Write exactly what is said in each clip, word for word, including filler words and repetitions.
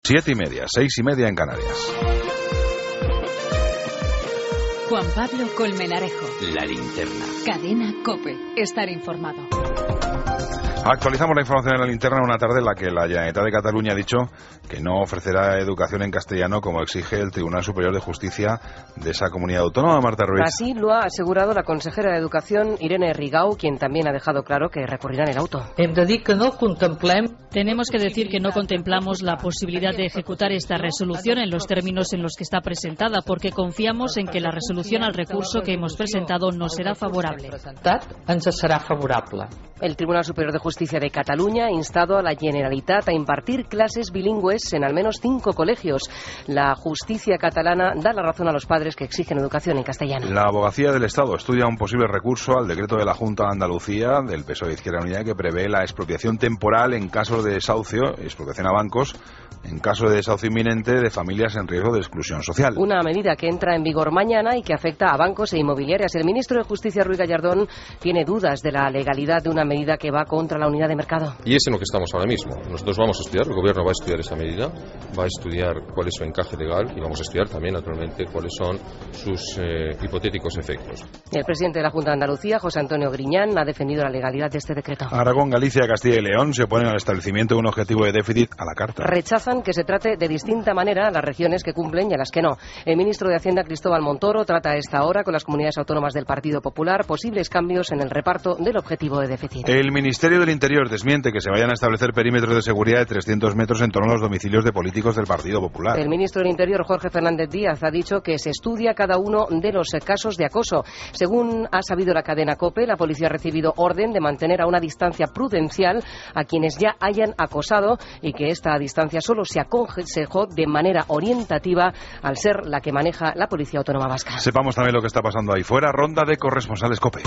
Siete y media, seis y media en Canarias. Juan Pablo Colmenarejo. La linterna. Cadena COPE. Estar informado. Actualizamos la información en la linterna en una tarde en la que la Generalitat de Cataluña ha dicho que no ofrecerá educación en castellano como exige el Tribunal Superior de Justicia de esa comunidad autónoma. Marta Ruiz. Así lo ha asegurado la consejera de Educación, Irene Rigau, quien también ha dejado claro que recurrirán el auto. Tenemos que decir que no contemplamos la posibilidad de ejecutar esta resolución en los términos en los que está presentada, porque confiamos en que la resolución al recurso que hemos presentado nos será favorable. El Tribunal Superior de Justicia de Cataluña ha instado a la Generalitat a impartir clases bilingües en al menos cinco colegios. La justicia catalana da la razón a los padres que exigen educación en castellano. La Abogacía del Estado estudia un posible recurso al decreto de la Junta de Andalucía del P S O E de Izquierda Unida que prevé la expropiación temporal en casos de desahucio, expropiación a bancos, en caso de desahucio inminente de familias en riesgo de exclusión social. Una medida que entra en vigor mañana y que afecta a bancos e inmobiliarias. El ministro de Justicia, Ruiz Gallardón, tiene dudas de la legalidad de una medida que va contra la unidad de mercado. Y es en lo que estamos ahora mismo. Nosotros vamos a estudiar, el Gobierno va a estudiar esa medida, va a estudiar cuál es su encaje legal y vamos a estudiar también, naturalmente, cuáles son sus eh, hipotéticos efectos. El presidente de la Junta de Andalucía, José Antonio Griñán, ha defendido la legalidad de este decreto. Aragón, Galicia, Castilla y León se oponen al establecimiento de un objetivo de déficit a la carta. Rechazan que se trate de distinta manera a las regiones que cumplen y a las que no. El ministro de Hacienda, Cristóbal Montoro, trata a esta hora con las comunidades autónomas del Partido Popular posibles cambios en el reparto del objetivo de déficit. El Ministerio del Interior desmiente que se vayan a establecer perímetros de seguridad de trescientos metros en torno a los domicilios de políticos del Partido Popular. El ministro del Interior, Jorge Fernández Díaz, ha dicho que se estudia cada uno de los casos de acoso. Según ha sabido la cadena COPE, la policía ha recibido orden de mantener a una distancia prudencial a quienes ya hayan acosado y que esta distancia solo se aconsejó de manera orientativa al ser la que maneja la Policía Autónoma Vasca. Sepamos también lo que está pasando ahí fuera. Ronda de corresponsales COPE.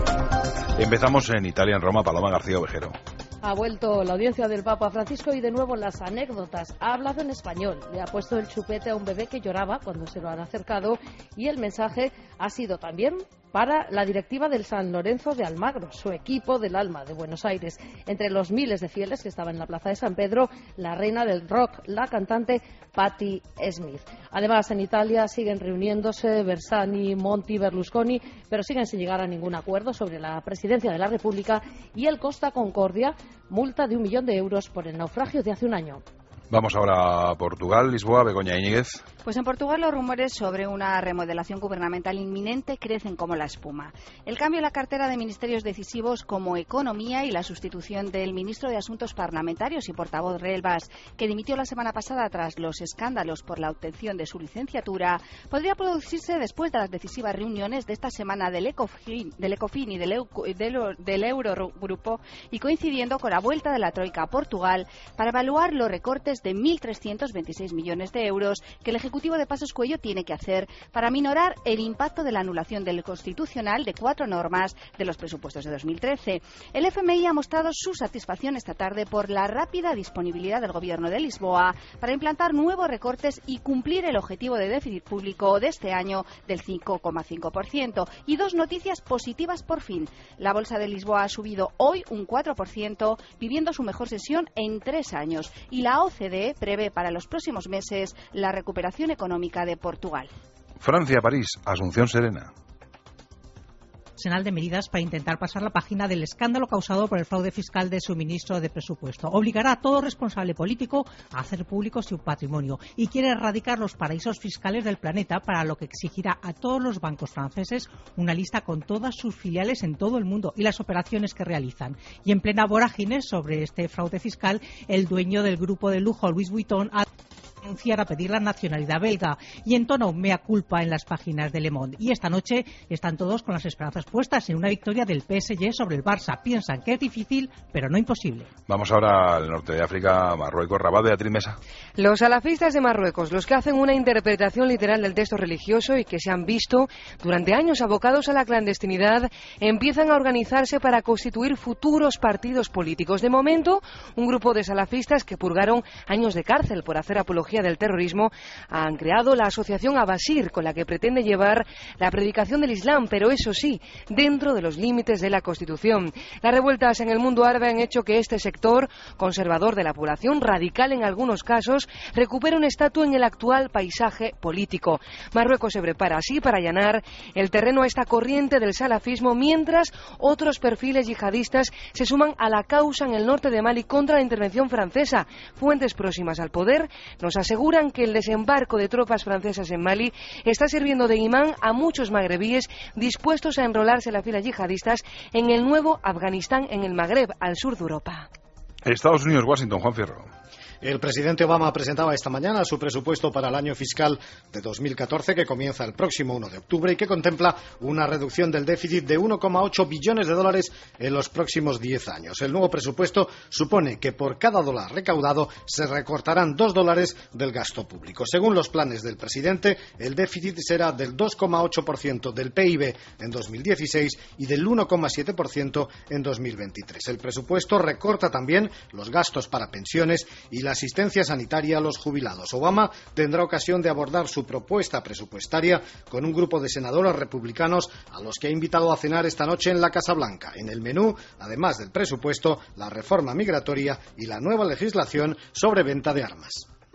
Empezamos en Italia, en Roma. Paloma García Ovejero. Ha vuelto la audiencia del Papa Francisco y de nuevo las anécdotas. Ha hablado en español, le ha puesto el chupete a un bebé que lloraba cuando se lo han acercado y el mensaje ha sido también para la directiva del San Lorenzo de Almagro, su equipo del alma de Buenos Aires. Entre los miles de fieles que estaban en la plaza de San Pedro, la reina del rock, la cantante Patti Smith. Además, en Italia siguen reuniéndose Bersani, Monti, Berlusconi, pero siguen sin llegar a ningún acuerdo sobre la presidencia de la República y el Costa Concordia, multa de un millón de euros por el naufragio de hace un año. Vamos ahora a Portugal, Lisboa, Begoña Íñiguez. Pues en Portugal los rumores sobre una remodelación gubernamental inminente crecen como la espuma. El cambio en la cartera de ministerios decisivos como Economía y la sustitución del ministro de Asuntos Parlamentarios y portavoz Relvas, que dimitió la semana pasada tras los escándalos por la obtención de su licenciatura, podría producirse después de las decisivas reuniones de esta semana del Ecofin, del Ecofin y del, Euco, del, del Eurogrupo y coincidiendo con la vuelta de la Troika a Portugal para evaluar los recortes de mil trescientos veintiséis millones de euros que el Ejecutivo de Pasos Coelho tiene que hacer para minorar el impacto de la anulación del Constitucional de cuatro normas de los presupuestos de dos mil trece. El F M I ha mostrado su satisfacción esta tarde por la rápida disponibilidad del Gobierno de Lisboa para implantar nuevos recortes y cumplir el objetivo de déficit público de este año del cinco coma cinco por ciento. Y dos noticias positivas por fin. La Bolsa de Lisboa ha subido hoy un cuatro por ciento, viviendo su mejor sesión en tres años. Y la O C D E prevé para los próximos meses la recuperación económica de Portugal. Francia, París, Asunción Serena. Arsenal de medidas para intentar pasar la página del escándalo causado por el fraude fiscal de su ministro de Presupuesto. Obligará a todo responsable político a hacer público su patrimonio y quiere erradicar los paraísos fiscales del planeta, para lo que exigirá a todos los bancos franceses una lista con todas sus filiales en todo el mundo y las operaciones que realizan. Y en plena vorágine sobre este fraude fiscal, el dueño del grupo de lujo Louis Vuitton ha anunciar a pedir la nacionalidad belga y entonó mea culpa en las páginas de Le Monde. Y esta noche están todos con las esperanzas puestas en una victoria del P S G sobre el Barça. Piensan que es difícil, pero no imposible. Vamos ahora al norte de África, Marruecos, Rabat, Beatriz Mesa. Los salafistas de Marruecos, los que hacen una interpretación literal del texto religioso y que se han visto durante años abocados a la clandestinidad, empiezan a organizarse para constituir futuros partidos políticos. De momento, un grupo de salafistas que purgaron años de cárcel por hacer apología del terrorismo han creado la asociación Abasir, con la que pretende llevar la predicación del Islam, pero eso sí, dentro de los límites de la Constitución. Las revueltas en el mundo árabe han hecho que este sector conservador de la población, radical en algunos casos, recupere un estatus en el actual paisaje político. Marruecos se prepara así para allanar el terreno a esta corriente del salafismo, mientras otros perfiles yihadistas se suman a la causa en el norte de Mali contra la intervención francesa. Fuentes próximas al poder nos aseguran que el desembarco de tropas francesas en Mali está sirviendo de imán a muchos magrebíes dispuestos a enrolarse en las filas yihadistas en el nuevo Afganistán en el Magreb, al sur de Europa. Estados Unidos, Washington, Juan Fierro. El presidente Obama presentaba esta mañana su presupuesto para el año fiscal de dos mil catorce, que comienza el próximo uno de octubre y que contempla una reducción del déficit de uno coma ocho billones de dólares en los próximos diez años. El nuevo presupuesto supone que por cada dólar recaudado se recortarán dos dólares del gasto público. Según los planes del presidente, el déficit será del dos coma ocho por ciento del P I B en dos mil dieciséis y del uno coma siete por ciento en dos mil veintitrés. El presupuesto recorta también los gastos para pensiones y la asistencia sanitaria a los jubilados. Obama tendrá ocasión de abordar su propuesta presupuestaria con un grupo de senadores republicanos a los que ha invitado a cenar esta noche en la Casa Blanca. En el menú, además del presupuesto, la reforma migratoria y la nueva legislación sobre venta de armas.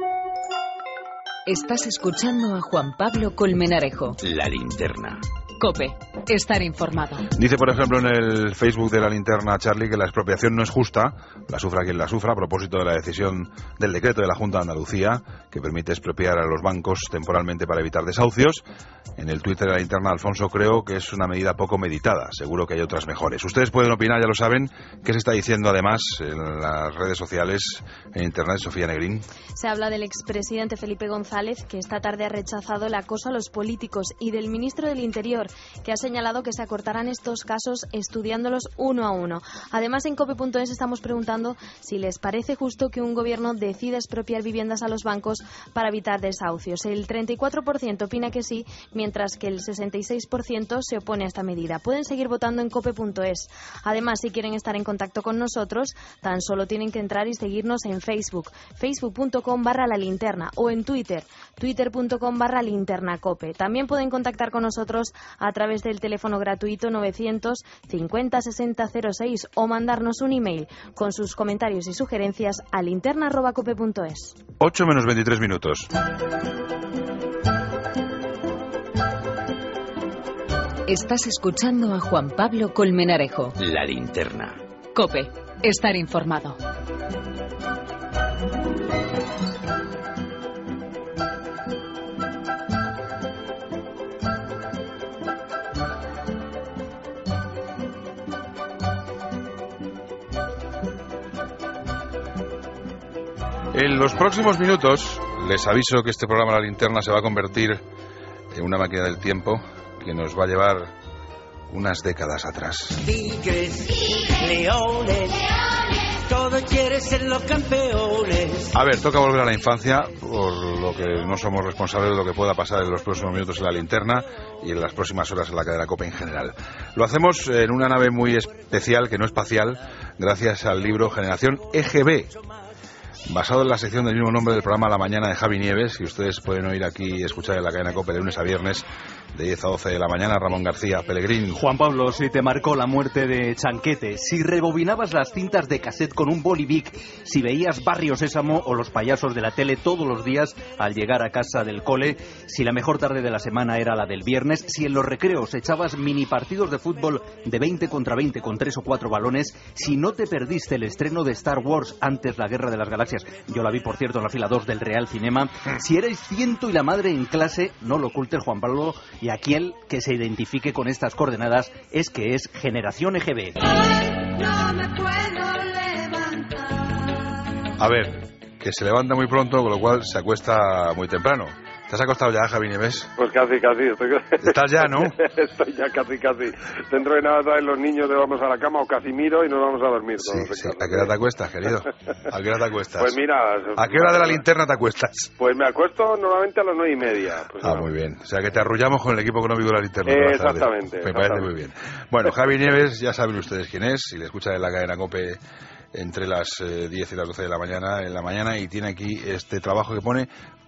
Estás escuchando a Juan Pablo Colmenarejo. La Linterna. COPE. Estar informado. Dice, por ejemplo, en el Facebook de La Linterna, Charlie, que la expropiación no es justa, la sufra quien la sufra, a propósito de la decisión del decreto de la Junta de Andalucía, que permite expropiar a los bancos temporalmente para evitar desahucios. En el Twitter de La Linterna, Alfonso, creo que es una medida poco meditada. Seguro que hay otras mejores. Ustedes pueden opinar, ya lo saben. ¿Qué se está diciendo, además, en las redes sociales, en Internet? Sofía Negrín. Se habla del expresidente Felipe González, que esta tarde ha rechazado el acoso a los políticos, y del ministro del Interior, que ha señalado que se acortarán estos casos estudiándolos uno a uno. Además, en cope punto es estamos preguntando si les parece justo que un gobierno decida expropiar viviendas a los bancos para evitar desahucios. El treinta y cuatro por ciento opina que sí, mientras que el sesenta y seis por ciento se opone a esta medida. Pueden seguir votando en cope punto es. Además, si quieren estar en contacto con nosotros, tan solo tienen que entrar y seguirnos en Facebook, facebook punto com barra la linterna, o en Twitter, twitter punto com barra linterna cope. También pueden contactar con nosotros a través del teléfono gratuito novecientos cincuenta sesenta cero seis o mandarnos un email con sus comentarios y sugerencias a linterna arroba cope punto es. ocho menos veintitrés minutos. Estás escuchando a Juan Pablo Colmenarejo. La Linterna. COPE. Estar informado. En los próximos minutos les aviso que este programa La Linterna se va a convertir en una máquina del tiempo que nos va a llevar unas décadas atrás. Tigres, leones, todos quieren ser los campeones. A ver, toca volver a la infancia, por lo que no somos responsables de lo que pueda pasar en los próximos minutos en La Linterna y en las próximas horas en la cadena COPE en general. Lo hacemos en una nave muy especial, que no espacial, gracias al libro Generación E G B, basado en la sección del mismo nombre del programa La Mañana de Javi Nieves, que ustedes pueden oír aquí y escuchar en la cadena COPE de lunes a viernes de diez a doce de la mañana. Ramón García Pellegrín. Juan Pablo, si te marcó la muerte de Chanquete, si rebobinabas las cintas de cassette con un bolivic, si veías Barrio Sésamo o Los Payasos de la tele todos los días al llegar a casa del cole, si la mejor tarde de la semana era la del viernes, si en los recreos echabas mini partidos de fútbol de veinte contra veinte con tres o cuatro balones, si no te perdiste el estreno de Star Wars antes la Guerra de las Galaxias, yo la vi por cierto en la fila dos del Real Cinema, si erais ciento y la madre en clase, no lo ocultes, Juan Pablo, y aquel que se identifique con estas coordenadas es que es Generación E G B. No me puedo levantar. A ver, que se levanta muy pronto, con lo cual se acuesta muy temprano. ¿Te has acostado ya, Javi Nieves? Pues casi, casi. Estoy... ¿Estás ya, no? Estoy ya casi, casi. Dentro de nada traen los niños, nos vamos a la cama o Casimiro y nos vamos a dormir. Sí, sí. ¿A qué hora te acuestas, querido? ¿A qué hora te acuestas? Pues mira... ¿A qué hora de La Linterna te acuestas? Pues me acuesto normalmente a las nueve y media. Pues ah, no. Muy bien. O sea, que te arrullamos con el equipo económico de La Linterna. Eh, exactamente. Me parece muy bien. Bueno, Javi Nieves, ya saben ustedes quién es. Si le escuchan en la cadena COPE entre las eh, diez y las doce de la mañana, en la mañana, y tiene aquí este trabajo que pone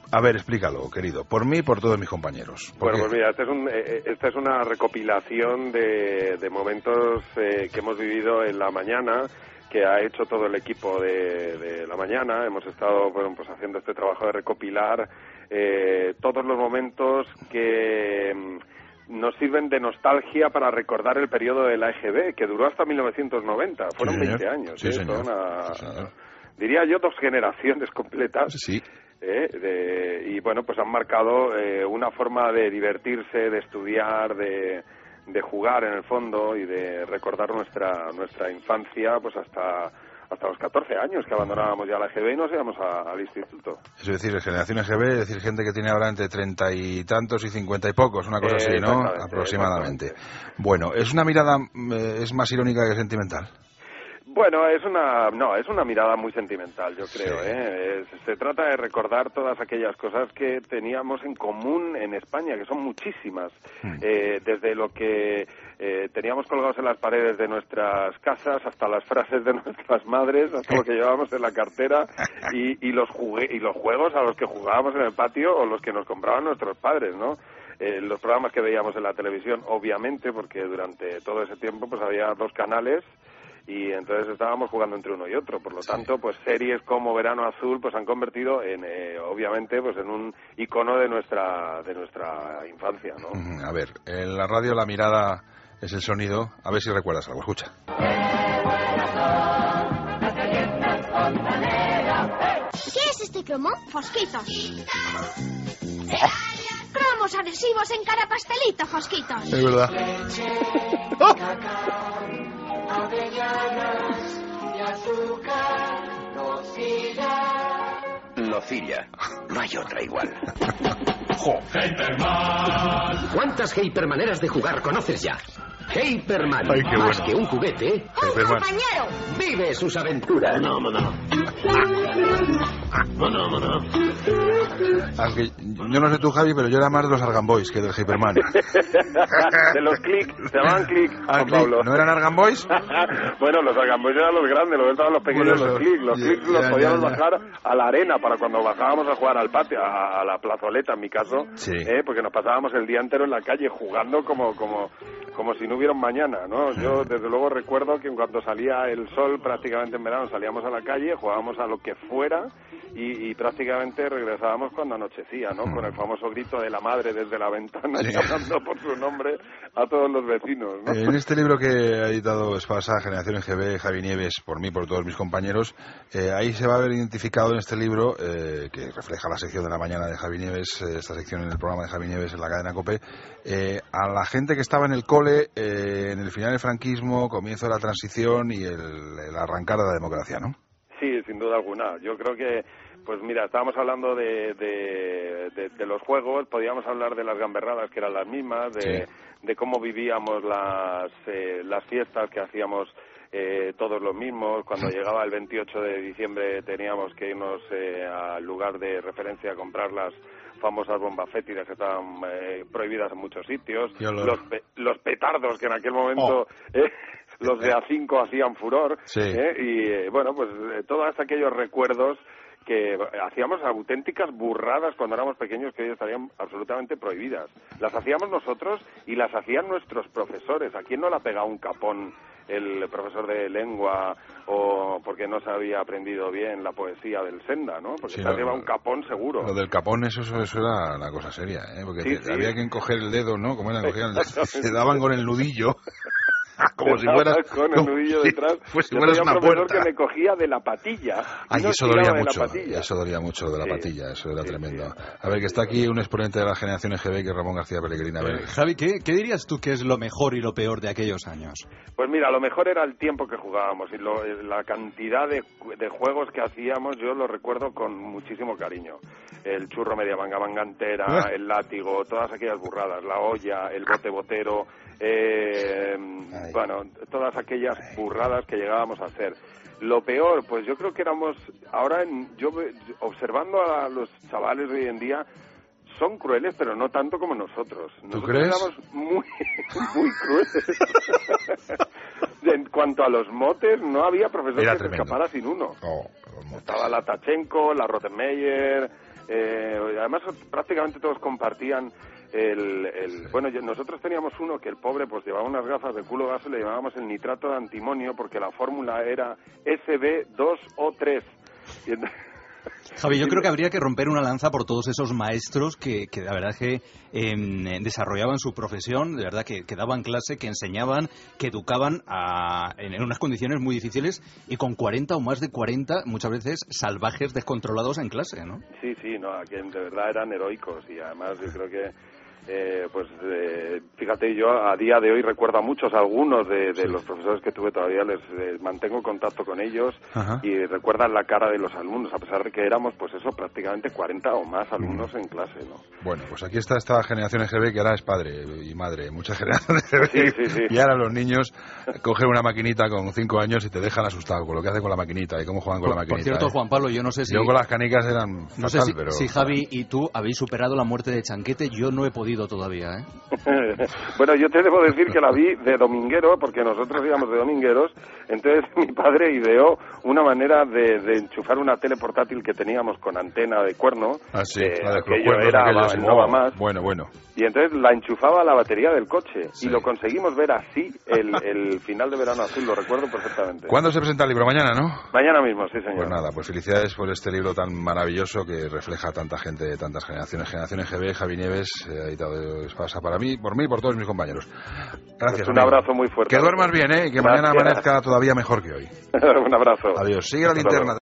A ver, explícalo, querido. Por mí y por todos mis compañeros. Bueno, pues mira, esta es, un, eh, esta es una recopilación de, de momentos eh, que hemos vivido en la mañana, que ha hecho todo el equipo de, de la mañana. Hemos estado bueno, pues haciendo este trabajo de recopilar eh, todos los momentos que mm, nos sirven de nostalgia para recordar el periodo de la E G B, que duró hasta mil novecientos noventa. Fueron sí, veinte años. Sí, ¿eh? señor. Una, sí, señor. Diría yo dos generaciones completas. Sí. Eh, de, y bueno, pues han marcado eh, una forma de divertirse, de estudiar, de, de jugar en el fondo y de recordar nuestra nuestra infancia, pues hasta hasta los catorce años que abandonábamos ya la E G B y nos íbamos a, al instituto. Es decir, generación E G B, es decir, gente que tiene ahora entre treinta y tantos y cincuenta y pocos, una cosa eh, así, ¿no? Aproximadamente. Bueno, ¿es una mirada, eh, es más irónica que sentimental? Bueno, es una no, es una mirada muy sentimental, yo creo. Sí. ¿eh? Es, se trata de recordar todas aquellas cosas que teníamos en común en España, que son muchísimas. Mm. Eh, desde lo que eh, teníamos colgados en las paredes de nuestras casas, hasta las frases de nuestras madres, hasta lo que llevábamos en la cartera y, y los jugue y los juegos a los que jugábamos en el patio o los que nos compraban nuestros padres, ¿no? Eh, los programas que veíamos en la televisión, obviamente, porque durante todo ese tiempo pues había dos canales. Y entonces estábamos jugando entre uno y otro, por lo sí. tanto, pues series como Verano Azul pues han convertido en, eh, obviamente, pues en un icono de nuestra de nuestra infancia, ¿no? A ver, en la radio la mirada es el sonido, a ver si recuerdas algo, escucha. ¿Qué es este cromo? Fosquitos. Cromos adhesivos en cada pastelito, Fosquitos. Es verdad. Avellanas y azúcar, nocilla. Nocilla, no hay otra igual. ¡Hyperman! ¿Cuántas Hypermaneras de jugar conoces ya? Hyperman, Ay, qué más bueno. que un juguete, ¡un compañero! Vive sus aventuras. No, no, no. No, no, no. Aunque yo no sé tú, Javi, pero yo era más de los Argan Boys que del Hyperman. De los Click, se llamaban Click, ah, Juan Pablo. ¿No eran Argan Boys? Bueno, los Argan Boys eran los grandes, los estaban los pequeños, bueno, los Click. Los Click yeah, los yeah, podíamos yeah, bajar yeah. a la arena para cuando bajábamos a jugar al patio, a, a la plazoleta en mi caso, sí. eh, porque nos pasábamos el día entero en la calle jugando como como como si no hubiera un mañana, ¿no? Yo desde luego recuerdo que cuando salía el sol prácticamente en verano salíamos a la calle, jugábamos a lo que fuera y, y prácticamente regresábamos cuando anochecía, ¿no? Con el famoso grito de la madre desde la ventana sí. llamando por su nombre a todos los vecinos, ¿no? En este libro que ha editado Espasa, Generación E G B, Javi Nieves, por mí, por todos mis compañeros, eh, ahí se va a ver identificado en este libro, eh, que refleja la sección de la mañana de Javi Nieves, eh, esta sección en el programa de Javi Nieves en la cadena COPE, eh, a la gente que estaba en el cole eh, en el final del franquismo, comienzo de la transición y el, el arrancar de la democracia, ¿no? Sí, sin duda alguna. Yo creo que, pues mira, estábamos hablando de, de, de, de los juegos, podíamos hablar de las gamberradas que eran las mismas, de, sí. de cómo vivíamos las, eh, las fiestas que hacíamos eh, todos los mismos. Cuando llegaba el veintiocho de diciembre teníamos que irnos eh, al lugar de referencia a comprar las famosas bombas fétidas que estaban eh, prohibidas en muchos sitios, los, pe los petardos que en aquel momento... Oh. Eh, los de A cinco hacían furor, sí. ¿eh? y eh, bueno, pues eh, todos aquellos recuerdos que hacíamos auténticas burradas cuando éramos pequeños que hoy estarían absolutamente prohibidas. Las hacíamos nosotros y las hacían nuestros profesores. ¿A quién no le ha pegado un capón el profesor de lengua o porque no se había aprendido bien la poesía del Senda, ¿no? Porque sí, se lleva un capón seguro. Lo del capón, eso, eso era una cosa seria, ¿eh? Porque sí, te, sí. había que encoger el dedo, ¿no? Como era, cogían, se daban con el nudillo. Como si fuera con el nudillo si, detrás. Pues si fueras una puerta. Que me cogía de la patilla. Ay, no eso dolía mucho. Eso dolía mucho lo de la sí, patilla. Eso era sí, tremendo. Sí. A ver, que está aquí un exponente de la generación E G B, que es Ramón García Pellegrini. A ver. Eh, Javi, ¿qué, ¿qué dirías tú que es lo mejor y lo peor de aquellos años? Pues mira, lo mejor era el tiempo que jugábamos y lo, la cantidad de, de juegos que hacíamos. Yo lo recuerdo con muchísimo cariño. El churro media manga, manga entera, el látigo, todas aquellas burradas, la olla, el bote botero. Eh, bueno, todas aquellas burradas que llegábamos a hacer. Lo peor, pues yo creo que éramos, ahora en, yo observando a los chavales de hoy en día, son crueles, pero no tanto como nosotros. ¿Tú nosotros crees? Éramos muy, muy crueles. En cuanto a los motes, no había profesor Era que tremendo. se escapara sin uno. Oh, Estaba la Tachenko, la Rottenmeier... Eh, además prácticamente todos compartían el, el bueno, yo, nosotros teníamos uno que el pobre pues llevaba unas gafas de culo gaso y le llamábamos el nitrato de antimonio porque la fórmula era S B dos O tres. Y entonces, Javi, yo creo que habría que romper una lanza por todos esos maestros que, que la verdad que eh, desarrollaban su profesión, de verdad que, que daban clase, que enseñaban, que educaban a, en, en unas condiciones muy difíciles y con cuarenta o más de cuarenta, muchas veces salvajes, descontrolados en clase, ¿no? Sí, sí, no, que de verdad eran heroicos y además yo creo que Eh, pues eh, fíjate, yo a día de hoy recuerdo a muchos, algunos de, de sí. los profesores que tuve todavía les eh, mantengo contacto con ellos. Ajá. Y recuerdan la cara de los alumnos, a pesar de que éramos pues eso, prácticamente cuarenta o más alumnos mm. en clase, ¿no? Bueno, pues aquí está esta generación E G B que ahora es padre y madre, muchas generaciones E G B. Sí, sí, sí. Y ahora los niños cogen una maquinita con cinco años y te dejan asustado con lo que hacen con la maquinita y cómo juegan con por, la maquinita. Por cierto, ¿eh? Juan Pablo, yo no sé si... Yo con las canicas eran fatal, no sé si, pero... si Javi y tú habéis superado la muerte de Chanquete, yo no he podido todavía, ¿eh? Bueno, yo te debo decir que la vi de dominguero, porque nosotros íbamos de domingueros, entonces mi padre ideó una manera de, de enchufar una tele portátil que teníamos con antena de cuerno. Ah, sí, eh, la de aquello era aquellos, no va más. Bueno, bueno. Y entonces la enchufaba a la batería del coche, sí. y lo conseguimos ver así el, el final de Verano Azul, lo recuerdo perfectamente. ¿Cuándo se presenta el libro? Mañana, ¿no? Mañana mismo, sí, señor. Pues nada, pues felicidades por este libro tan maravilloso que refleja a tanta gente de tantas generaciones. Generación E G B, Javi Nieves, eh, editado de Pasa para mí, por mí y por todos mis compañeros. Gracias. Pues un amigo. Abrazo muy fuerte. Que duermas bien, ¿eh? Y que Gracias. Mañana amanezca todavía mejor que hoy. Un abrazo. Adiós. Sigue la linterna.